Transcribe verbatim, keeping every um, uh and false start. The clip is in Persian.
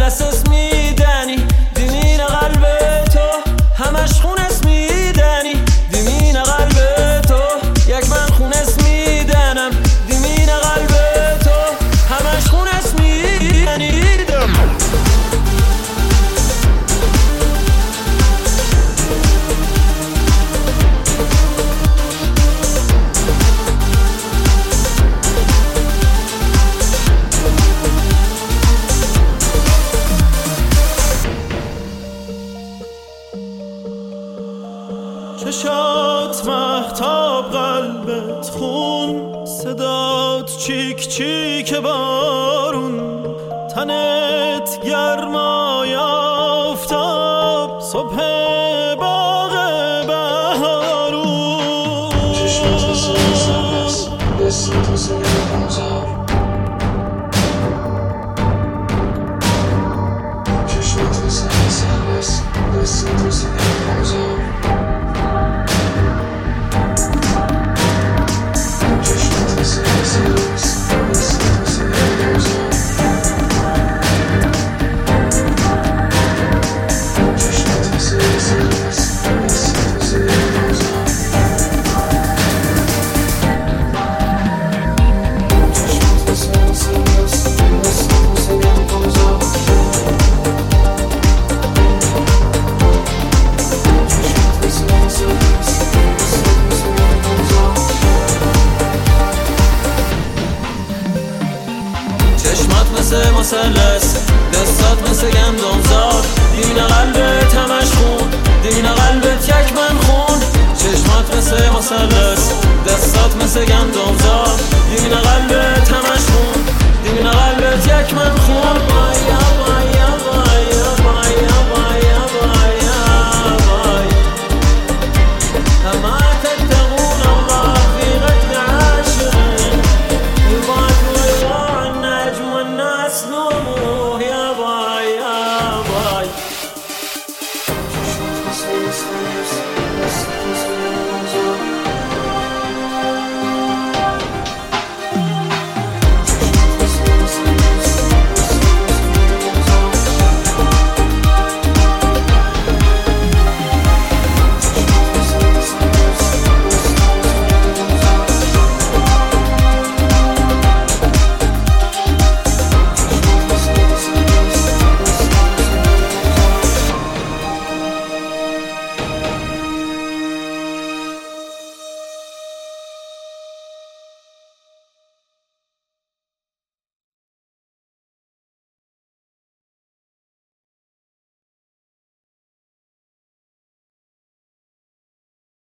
مثلث اسمیدنی دیمین قلب تو همش خون اسمیدنی دیمین قلب تو یک من خون اسمیدنم دیمین قلب تو همش خون اسمیدنی چشات مهتاب قلبت خون صدات چیک چیک بارون تنت گرمای آفتاب صبح باغ بهارون چشمات مثلث دستت مثل گرمازار چشمات مثل مثلث دستت مثل گرمازار مثل مثلث دستات مثل گندمزار دیمین قلبت همش خون دیمین قلبت یک من خون چشمات مثل مثلث دستات مثل گندمزار دیمین قلبت همش خون دیمین قلبت یک من خون